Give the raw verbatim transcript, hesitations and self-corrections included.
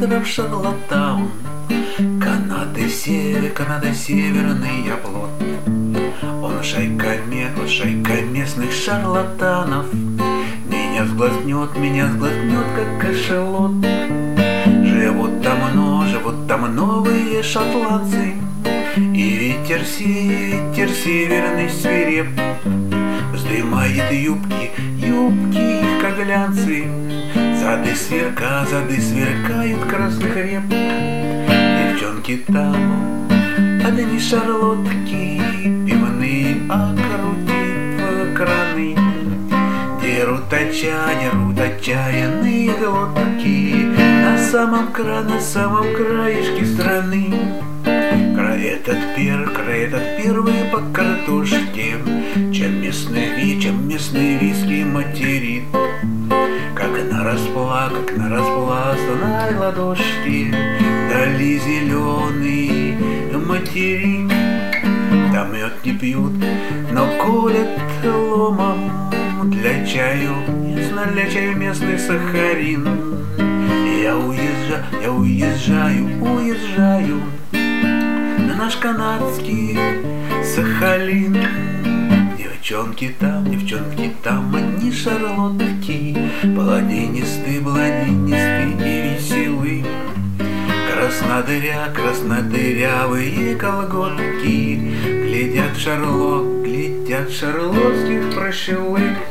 остров Шарлоттаун. Канады север, Канада северный оплот. Он шайка, он шайка местных шарлатанов. Меня сглотнет, меня сглотнет, как кашалот. Живут там, но, живут там новые шотландцы. И ветер, ветер северный свиреп вздымает юбки, юбки их, как глянцы. Зады сверка, зады сверкают красных реп. Девчонки там, одни шарлотки, пивные окрутив краны. Дерут отчаяние, дерут отчаянные глотки на самом крае, на самом краешке страны. Край этот пер, край этот первый по картошке, чем местный ви, чем местный виски материт. Как на расплак, как на распластанной ладошке дали зеленый материк. Там мед не пьют, но колят ломом для чаю, ясно, для чаю местный сахарин. Я уезжаю, я уезжаю, уезжаю на наш канадский Сахалин. Девчонки там, девчонки там, одни шарлотки, бладенистые, бладенистые и веселые. Краснодыря, краснодырявые колготки глядят шарлот, глядят шарлотских прощелык.